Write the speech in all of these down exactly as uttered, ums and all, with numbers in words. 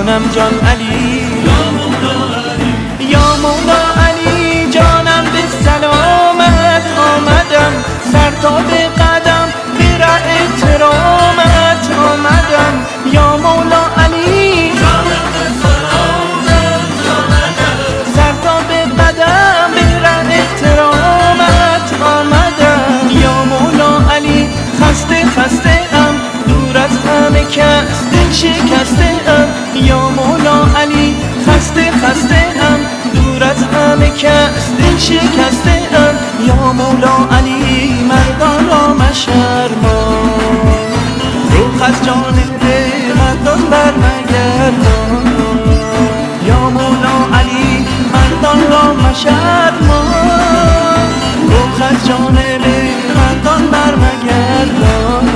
جانم جان علی، یا مولا علی، یا مولا علی جانم به سلامت آمدم، سر تا به قدم به ره احترامت آمدم. یا مولا علی جانم به سلامت آمدم، سر تا به قدم به ره احترامت آمدم. یا مولا علی خسته خسته ام دور از همه کس دل شکسته ام. یا مولا علی خسته خسته ام دور از همه کس دل شکسته ام. یا مولا علی مردان را مشرمان، روح از جانب مردان برمگردان. یا مولا علی مردان را مشرمان، روح از جانب مردان برمگردان.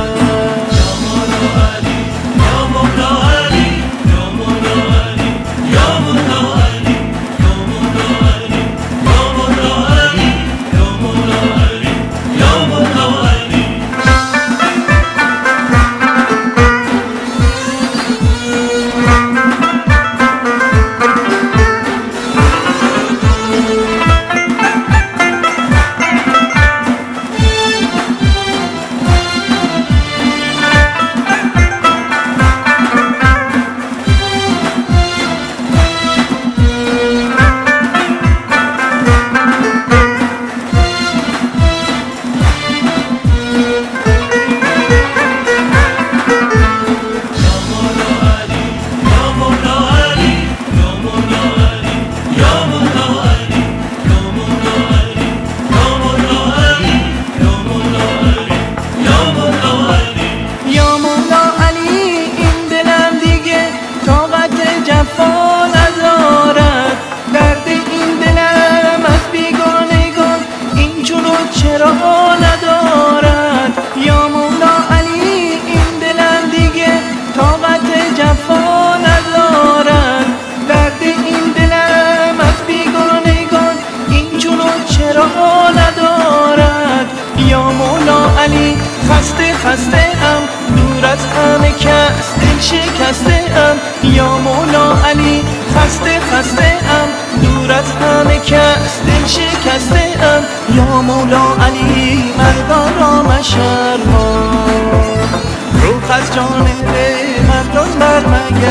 چرا ندارد یا مولا علی این دلم دیگه طاقت جفا ندارد، درد این دلم از بیگانگان این چونو چرا ندارد. یا مولا علی خسته خسته ام دور از همه کس دل شکسته ام. یا مولا علی خسته خسته ام دور از همه کس دل شکسته ام. یا مولا علی مردان را مشرمان، روح از جانب مردان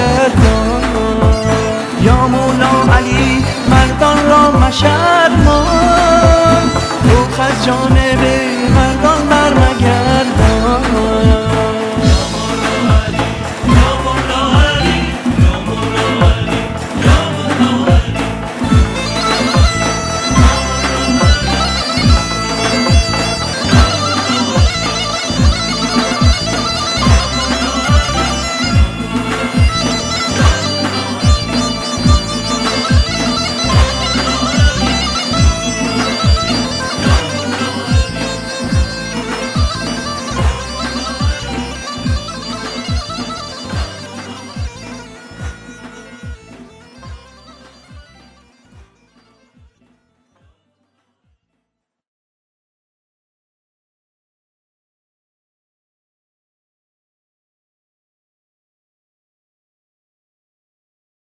برمگردان. یا مولا علی مردان را مشرمان،